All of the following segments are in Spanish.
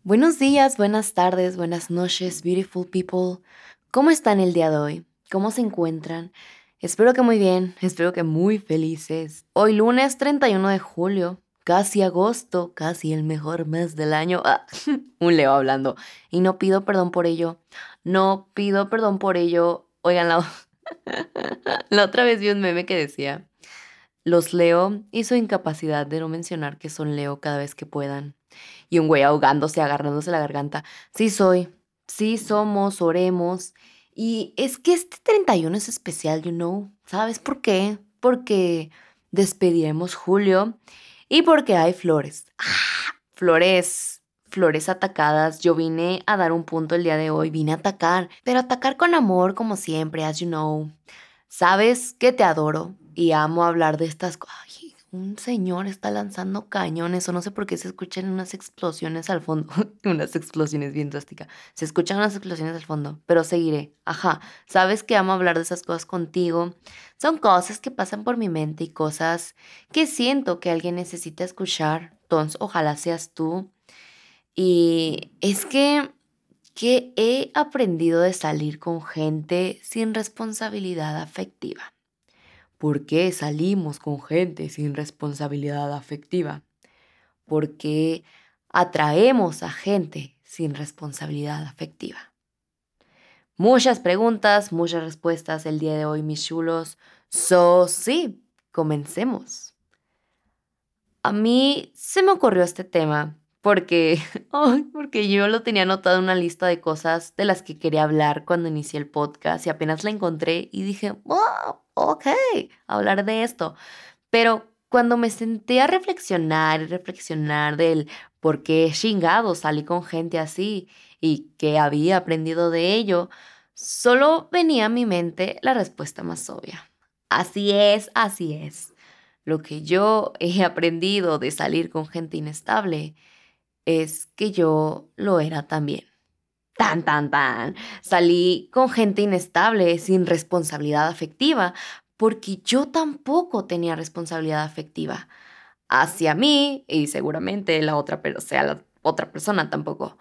Buenos días, buenas tardes, buenas noches, beautiful people. ¿Cómo están el día de hoy? ¿Cómo se encuentran? Espero que muy bien, espero que muy felices. Hoy lunes 31 de julio, casi agosto, casi el mejor mes del año. Un Leo hablando. Y no pido perdón por ello. No pido perdón por ello. Oigan, la otra vez vi un meme que decía, los Leo y su incapacidad de no mencionar que son Leo cada vez que puedan. Y un güey ahogándose, agarrándose la garganta. Sí soy, sí somos, oremos. Y es que este 31 es especial, ¿Sabes por qué? Porque despediremos julio y porque hay flores. Flores, flores atacadas. Yo vine a dar un punto el día de hoy, vine a atacar, pero atacar con amor como siempre, as you know. Sabes que te adoro y amo hablar de estas cosas. Un señor está lanzando cañones o no sé por qué se escuchan unas explosiones al fondo. Unas explosiones bien drásticas. Se escuchan unas explosiones al fondo, pero seguiré. Ajá, sabes que amo hablar de esas cosas contigo. Son cosas que pasan por mi mente y cosas que siento que alguien necesita escuchar. Entonces, ojalá seas tú. Y es que he aprendido de salir con gente sin responsabilidad afectiva. ¿Por qué salimos con gente sin responsabilidad afectiva? ¿Por qué atraemos a gente sin responsabilidad afectiva? Muchas preguntas, muchas respuestas el día de hoy, mis chulos. Sí, comencemos. A mí se me ocurrió este tema porque, porque yo lo tenía anotado en una lista de cosas de las que quería hablar cuando inicié el podcast y apenas la encontré y dije, oh, ok, hablar de esto. Pero cuando me senté a reflexionar y reflexionar del por qué chingado salí con gente así y qué había aprendido de ello, solo venía a mi mente la respuesta más obvia. Así es, así es. Lo que yo he aprendido de salir con gente inestable es que yo lo era también. Tan, tan, tan. Salí con gente inestable, sin responsabilidad afectiva, porque yo tampoco tenía responsabilidad afectiva hacia mí y seguramente la otra persona tampoco.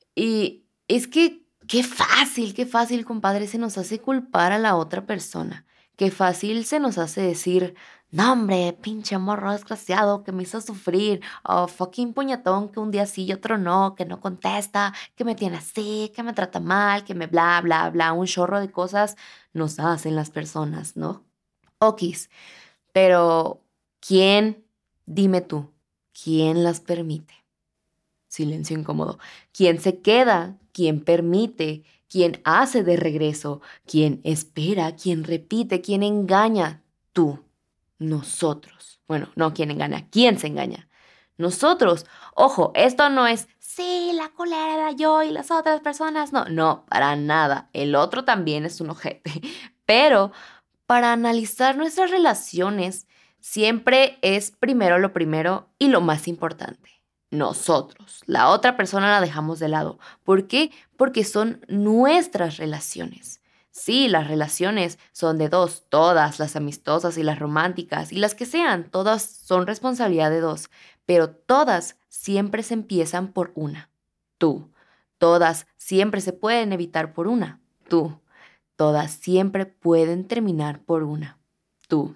Y es que qué fácil, compadre, se nos hace culpar a la otra persona. Qué fácil se nos hace decir, no, hombre, pinche morro desgraciado que me hizo sufrir. O fucking puñetón que un día sí y otro no, que no contesta, que me tiene así, que me trata mal, que me bla, bla, bla. Un chorro de cosas nos hacen las personas, ¿no? Okis. Pero, ¿quién? Dime tú, ¿quién las permite? Silencio incómodo. ¿Quién se queda? ¿Quién permite? ¿Quién hace de regreso? ¿Quién espera? ¿Quién repite? ¿Quién engaña? Tú. Nosotros. Bueno, no quién engaña. ¿Quién se engaña? Nosotros. Ojo, esto no es, sí, la culera era yo y las otras personas. No, no, para nada. El otro también es un ojete. Pero para analizar nuestras relaciones, siempre es primero lo primero y lo más importante. Nosotros. La otra persona la dejamos de lado. ¿Por qué? Porque son nuestras relaciones. Sí, las relaciones son de dos, todas, las amistosas y las románticas y las que sean, todas son responsabilidad de dos, pero todas siempre se empiezan por una, tú. Todas siempre se pueden evitar por una, tú. Todas siempre pueden terminar por una, tú.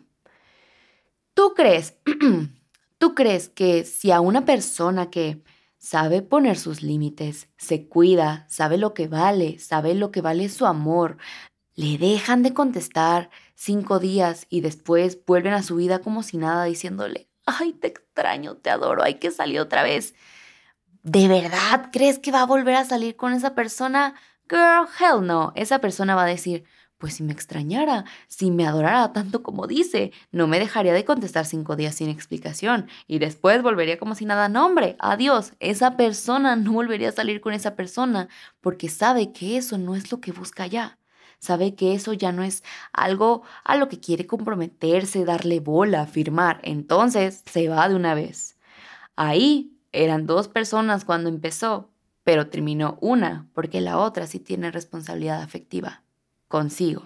¿Tú crees, tú crees que si a una persona que sabe poner sus límites, se cuida, sabe lo que vale su amor, le dejan de contestar 5 días y después vuelven a su vida como si nada diciéndole, ay, te extraño, te adoro, hay que salir otra vez? ¿De verdad crees que va a volver a salir con esa persona? Girl, hell no. Esa persona va a decir, pues si me extrañara, si me adorara tanto como dice, no me dejaría de contestar 5 días sin explicación y después volvería como si nada. No, hombre, adiós. Esa persona no volvería a salir con esa persona porque sabe que eso no es lo que busca ya. Sabe que eso ya no es algo a lo que quiere comprometerse, darle bola, firmar. Entonces se va de una vez. Ahí eran dos personas cuando empezó, pero terminó una porque la otra sí tiene responsabilidad afectiva consigo.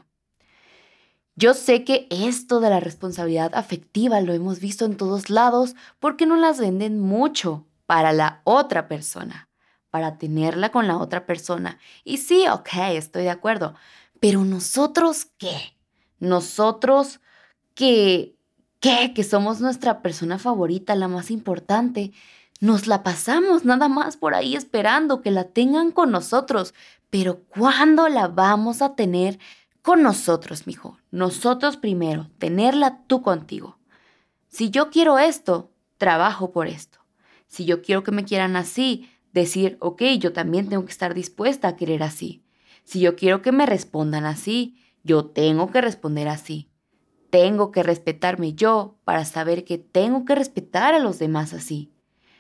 Yo sé que esto de la responsabilidad afectiva lo hemos visto en todos lados porque no las venden mucho para la otra persona. para tenerla con la otra persona. Y sí, ok, estoy de acuerdo. Pero nosotros, ¿qué? Nosotros que somos nuestra persona favorita, la más importante, nos la pasamos nada más por ahí esperando que la tengan con nosotros. Pero ¿cuándo la vamos a tener con nosotros, mijo? Nosotros primero, tenerla tú contigo. Si yo quiero esto, trabajo por esto. Si yo quiero que me quieran así, decir, ok, yo también tengo que estar dispuesta a querer así. Si yo quiero que me respondan así, yo tengo que responder así. Tengo que respetarme yo para saber que tengo que respetar a los demás así.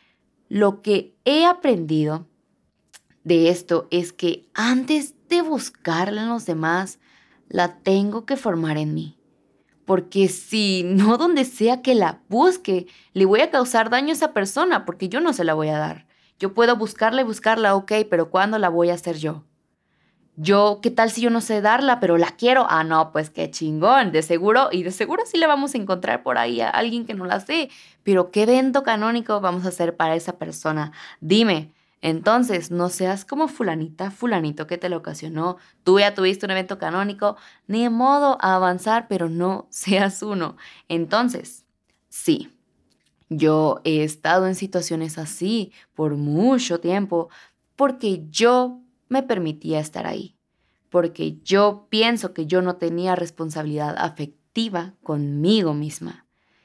Lo que he aprendido de esto es que antes de buscarla en los demás, la tengo que formar en mí. Porque si no, donde sea que la busque, le voy a causar daño a esa persona porque yo no se la voy a dar. Yo puedo buscarla y buscarla, ok, pero ¿cuándo la voy a hacer yo? Yo, ¿qué tal si yo no sé darla, pero la quiero? Ah, no, pues qué chingón, de seguro, y de seguro sí le vamos a encontrar por ahí a alguien que no la sé, pero ¿qué evento canónico vamos a hacer para esa persona? Dime, entonces, no seas como fulanita, fulanito que te lo ocasionó, tú ya tuviste un evento canónico, ni modo a avanzar, pero no seas uno. Entonces, sí. Yo he estado en situaciones así por mucho tiempo porque yo me permitía estar ahí, porque yo pienso que yo no tenía responsabilidad afectiva conmigo misma.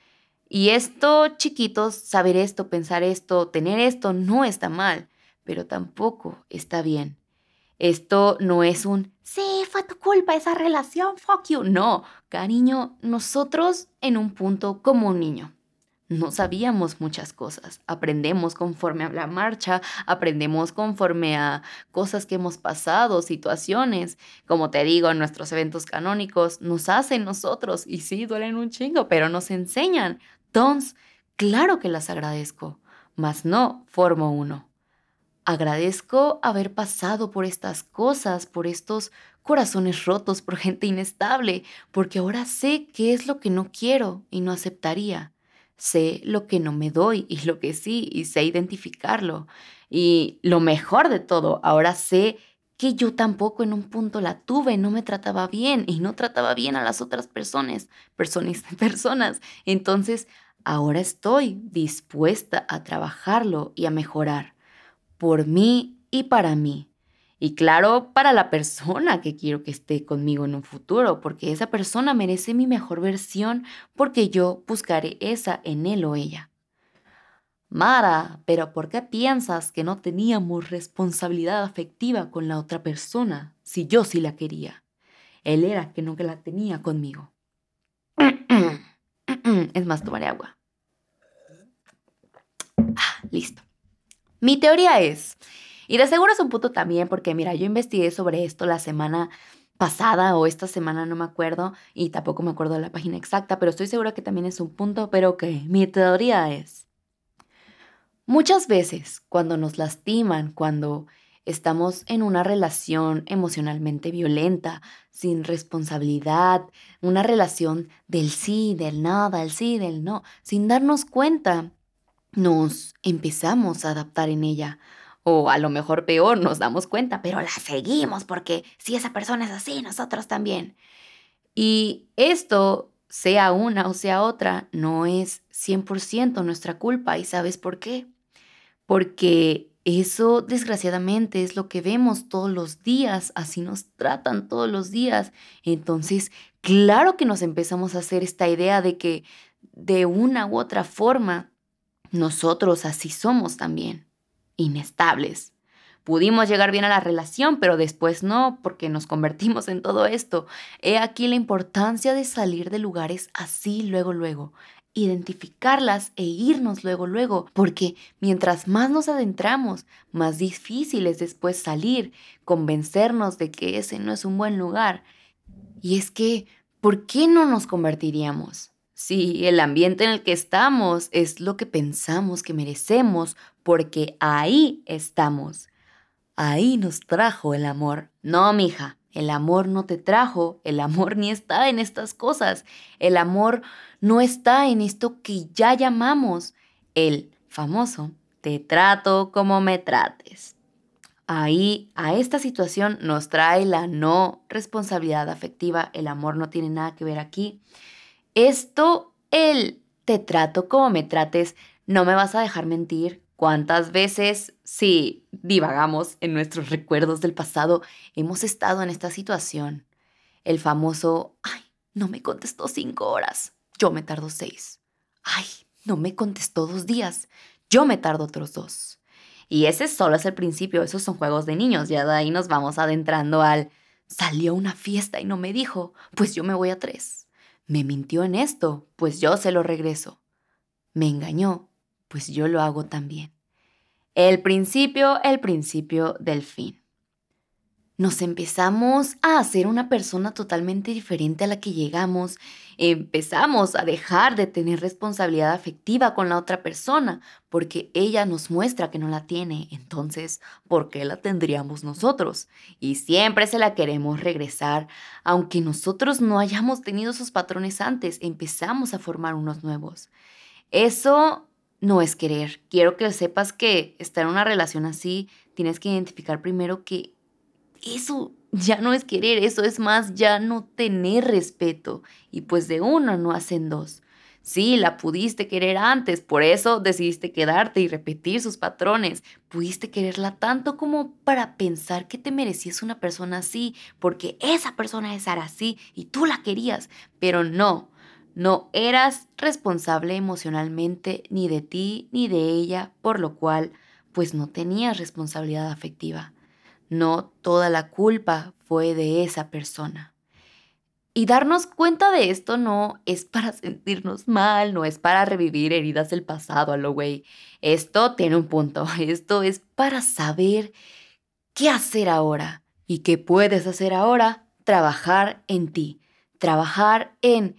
Y esto, chiquitos, saber esto, pensar esto, tener esto no está mal, pero tampoco está bien. Esto no es un, sí, fue tu culpa esa relación, fuck you. No, cariño, nosotros en un punto como un niño. No sabíamos muchas cosas. Aprendemos conforme a la marcha, aprendemos conforme a cosas que hemos pasado, situaciones. Como te digo, nuestros eventos canónicos nos hacen nosotros y sí, duelen un chingo, pero nos enseñan. Entonces, claro que las agradezco, mas no formo uno. Agradezco haber pasado por estas cosas, por estos corazones rotos, por gente inestable, porque ahora sé qué es lo que no quiero y no aceptaría. Sé lo que no me doy y lo que sí, y sé identificarlo. Y lo mejor de todo, ahora sé que yo tampoco en un punto la tuve, no me trataba bien y no trataba bien a las otras personas. Entonces, ahora estoy dispuesta a trabajarlo y a mejorar por mí y para mí. Y claro, para la persona que quiero que esté conmigo en un futuro, porque esa persona merece mi mejor versión, porque yo buscaré esa en él o ella. Mara, pero ¿por qué piensas que no teníamos responsabilidad afectiva con la otra persona si yo sí la quería? Él era que no que la tenía conmigo. Es más, tomaré agua. Listo. Mi teoría es, y de seguro es un punto también, porque mira, yo investigué sobre esto la semana pasada o esta semana, no me acuerdo, y tampoco me acuerdo de la página exacta, pero estoy segura que también es un punto, pero ok, mi teoría es, muchas veces cuando nos lastiman, cuando estamos en una relación emocionalmente violenta, sin responsabilidad, una relación del sí, del nada, del sí, del no, sin darnos cuenta, nos empezamos a adaptar en ella. O a lo mejor peor, nos damos cuenta, pero la seguimos porque si esa persona es así, nosotros también. Y esto, sea una o sea otra, no es 100% nuestra culpa. ¿Y sabes por qué? Porque eso desgraciadamente es lo que vemos todos los días, así nos tratan todos los días. Entonces, claro que nos empezamos a hacer esta idea de que de una u otra forma, nosotros así somos también, inestables. Pudimos llegar bien a la relación, pero después no, porque nos convertimos en todo esto. He aquí la importancia de salir de lugares así luego, luego. Identificarlas e irnos luego, luego, porque mientras más nos adentramos, más difícil es después salir, convencernos de que ese no es un buen lugar. Y es que, ¿por qué no nos convertiríamos? Si el ambiente en el que estamos es lo que pensamos que merecemos, porque ahí estamos. Ahí nos trajo el amor. No, mija, el amor no te trajo, el amor ni está en estas cosas. El amor no está en esto que ya llamamos el famoso te trato como me trates. Ahí, a esta situación nos trae la no responsabilidad afectiva. El amor no tiene nada que ver aquí. El te trato como me trates, no me vas a dejar mentir. ¿Cuántas veces, si divagamos en nuestros recuerdos del pasado, hemos estado en esta situación? El famoso, ay, no me contestó 5 horas, yo me tardo 6. Ay, no me contestó 2 días, yo me tardo otros 2. Y ese solo es el principio, esos son juegos de niños, ya de ahí nos vamos adentrando al, salió a una fiesta y no me dijo, pues yo me voy a 3. Me mintió en esto, pues yo se lo regreso. Me engañó, pues yo lo hago también. El principio del fin. Nos empezamos a hacer una persona totalmente diferente a la que llegamos. Empezamos a dejar de tener responsabilidad afectiva con la otra persona porque ella nos muestra que no la tiene. Entonces, ¿por qué la tendríamos nosotros? Y siempre se la queremos regresar. Aunque nosotros no hayamos tenido esos patrones antes, empezamos a formar unos nuevos. Eso no es querer. Quiero que sepas que estar en una relación así, tienes que identificar primero que eso ya no es querer, eso es más ya no tener respeto. Y pues de uno no hacen dos. Sí, la pudiste querer antes, por eso decidiste quedarte y repetir sus patrones. Pudiste quererla tanto como para pensar que te merecías una persona así, porque esa persona era así y tú la querías, pero no. No eras responsable emocionalmente ni de ti ni de ella, por lo cual pues no tenías responsabilidad afectiva. No toda la culpa fue de esa persona. Y darnos cuenta de esto no es para sentirnos mal, no es para revivir heridas del pasado a lo güey. Esto tiene un punto. Esto es para saber qué hacer ahora. ¿Y qué puedes hacer ahora? Trabajar en ti. Trabajar en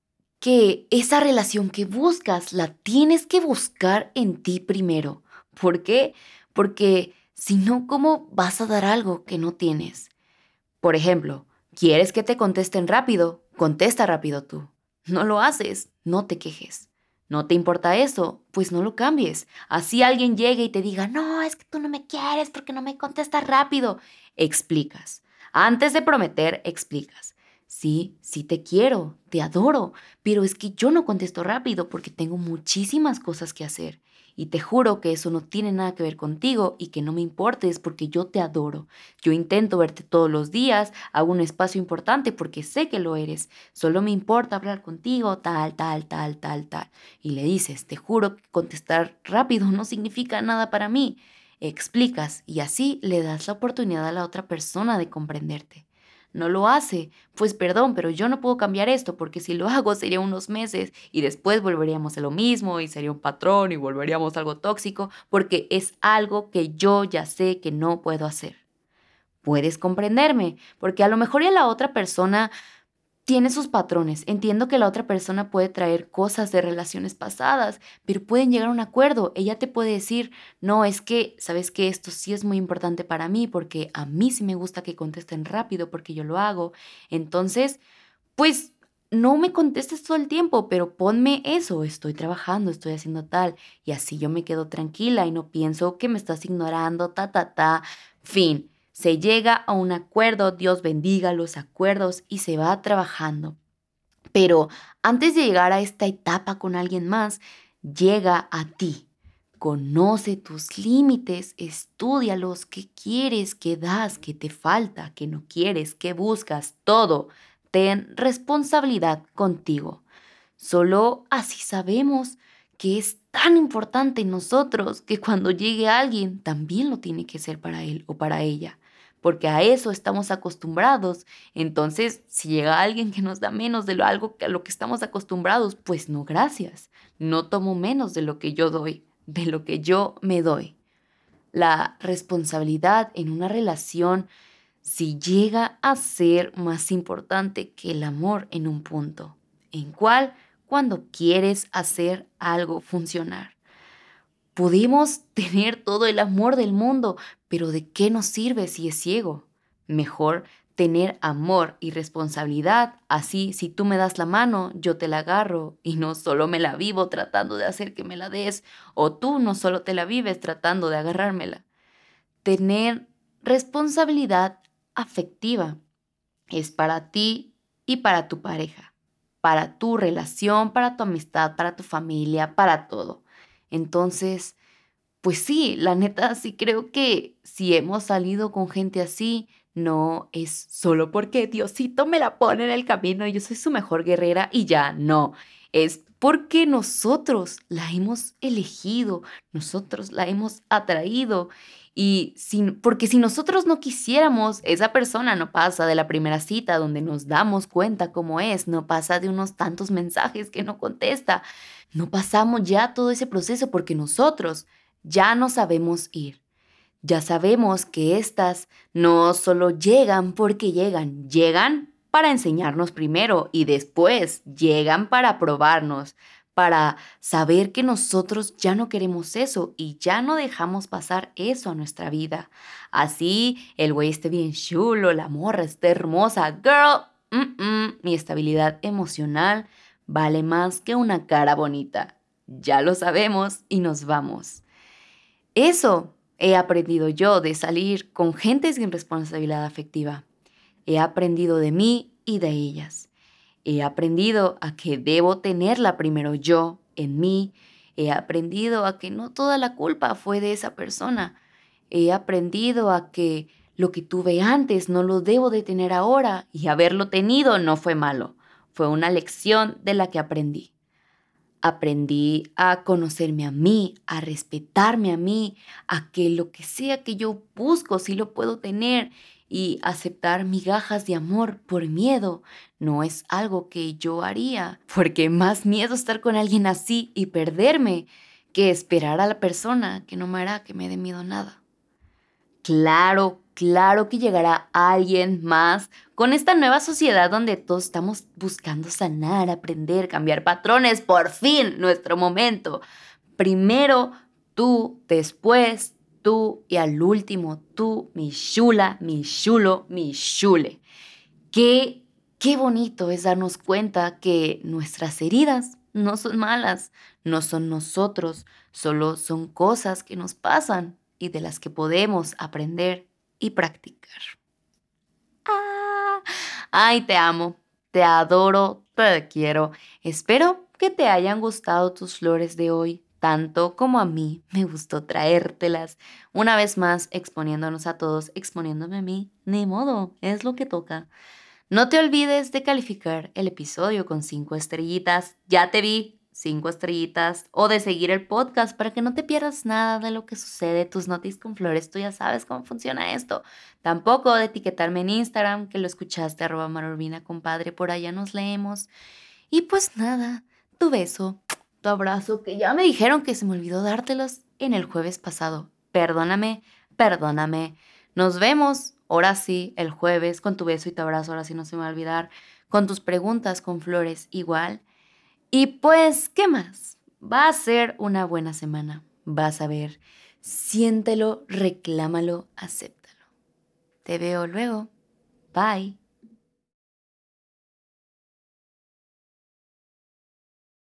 que esa relación que buscas la tienes que buscar en ti primero. ¿Por qué? Porque si no, ¿cómo vas a dar algo que no tienes? Por ejemplo, ¿quieres que te contesten rápido? Contesta rápido tú. No lo haces, no te quejes. ¿No te importa eso? Pues no lo cambies. Así alguien llegue y te diga, no, es que tú no me quieres porque no me contestas rápido. Explicas. Antes de prometer, explicas. Sí, sí te quiero, te adoro, pero es que yo no contesto rápido porque tengo muchísimas cosas que hacer. Y te juro que eso no tiene nada que ver contigo y que no me importes porque yo te adoro. Yo intento verte todos los días, hago un espacio importante porque sé que lo eres. Solo me importa hablar contigo, tal, tal, tal, tal, tal. Y le dices, te juro que contestar rápido no significa nada para mí. Explicas y así le das la oportunidad a la otra persona de comprenderte. No lo hace, pues perdón, pero yo no puedo cambiar esto porque si lo hago sería unos meses y después volveríamos a lo mismo y sería un patrón y volveríamos a algo tóxico porque es algo que yo ya sé que no puedo hacer. Puedes comprenderme, porque a lo mejor ya la otra persona tiene sus patrones. Entiendo que la otra persona puede traer cosas de relaciones pasadas, pero pueden llegar a un acuerdo. Ella te puede decir, no, es que, sabes que esto sí es muy importante para mí, porque a mí sí me gusta que contesten rápido, porque yo lo hago. Entonces, pues no me contestes todo el tiempo, pero ponme eso, estoy trabajando, estoy haciendo tal, y así yo me quedo tranquila y no pienso que me estás ignorando, fin. Se llega a un acuerdo, Dios bendiga los acuerdos y se va trabajando. Pero antes de llegar a esta etapa con alguien más, llega a ti. Conoce tus límites, estúdialos, qué quieres, qué das, qué te falta, qué no quieres, qué buscas, todo. Ten responsabilidad contigo. Solo así sabemos que es tan importante en nosotros que cuando llegue alguien también lo tiene que ser para él o para ella, porque a eso estamos acostumbrados. Entonces, si llega alguien que nos da menos de lo algo que a lo que estamos acostumbrados, pues no, gracias. No tomo menos de lo que yo doy, de lo que yo me doy. La responsabilidad en una relación si llega a ser más importante que el amor en un punto. ¿En cuál? Cuando quieres hacer algo funcionar. Pudimos tener todo el amor del mundo, pero ¿de qué nos sirve si es ciego? Mejor tener amor y responsabilidad, así si tú me das la mano, yo te la agarro y no solo me la vivo tratando de hacer que me la des, o tú no solo te la vives tratando de agarrármela. Tener responsabilidad afectiva. Es para ti y para tu pareja, para tu relación, para tu amistad, para tu familia, para todo. Entonces, pues sí, la neta sí creo que si hemos salido con gente así, no es solo porque Diosito me la pone en el camino y yo soy su mejor guerrera y ya, no. Es porque nosotros la hemos elegido, nosotros la hemos atraído. Porque si nosotros no quisiéramos, esa persona no pasa de la primera cita donde nos damos cuenta cómo es, no pasa de unos tantos mensajes que no contesta, no pasamos ya todo ese proceso porque nosotros ya no sabemos ir. Ya sabemos que estas no solo llegan porque llegan, llegan para enseñarnos primero y después llegan para probarnos, para saber que nosotros ya no queremos eso y ya no dejamos pasar eso a nuestra vida. Así el güey esté bien chulo, la morra esté hermosa, girl, mi estabilidad emocional vale más que una cara bonita. Ya lo sabemos y nos vamos. Eso he aprendido yo de salir con gente sin responsabilidad afectiva. He aprendido de mí y de ellas. He aprendido a que debo tenerla primero yo, en mí. He aprendido a que no toda la culpa fue de esa persona. He aprendido a que lo que tuve antes no lo debo de tener ahora y haberlo tenido no fue malo. Fue una lección de la que aprendí. Aprendí a conocerme a mí, a respetarme a mí, a que lo que sea que yo busco sí lo puedo tener y aceptar migajas de amor por miedo no es algo que yo haría, porque más miedo estar con alguien así y perderme que esperar a la persona que no me hará que me dé miedo nada. Claro, claro que llegará alguien más con esta nueva sociedad donde todos estamos buscando sanar, aprender, cambiar patrones. Por fin, nuestro momento. Primero tú, después tú y al último tú, mi chula, mi chulo, mi chule. Qué bonito es darnos cuenta que nuestras heridas no son malas, no son nosotros, solo son cosas que nos pasan y de las que podemos aprender y practicar. ¡Ah! Ay, te amo, te adoro, te quiero. Espero que te hayan gustado tus flores de hoy, tanto como a mí me gustó traértelas. Una vez más, exponiéndonos a todos, exponiéndome a mí, ni modo, es lo que toca. No te olvides de calificar el episodio con 5 estrellitas. Ya te vi, 5 estrellitas. O de seguir el podcast para que no te pierdas nada de lo que sucede. Tus notis con flores, tú ya sabes cómo funciona esto. Tampoco de etiquetarme en Instagram, que lo escuchaste, @marurbina, compadre. Por allá nos leemos. Y pues nada, tu beso, tu abrazo, que ya me dijeron que se me olvidó dártelos en el jueves pasado. Perdóname, perdóname. Nos vemos, ahora sí, el jueves, con tu beso y tu abrazo, ahora sí no se me va a olvidar, con tus preguntas con flores igual. Y pues, ¿qué más? Va a ser una buena semana. Vas a ver, siéntelo, reclámalo, acéptalo. Te veo luego. Bye.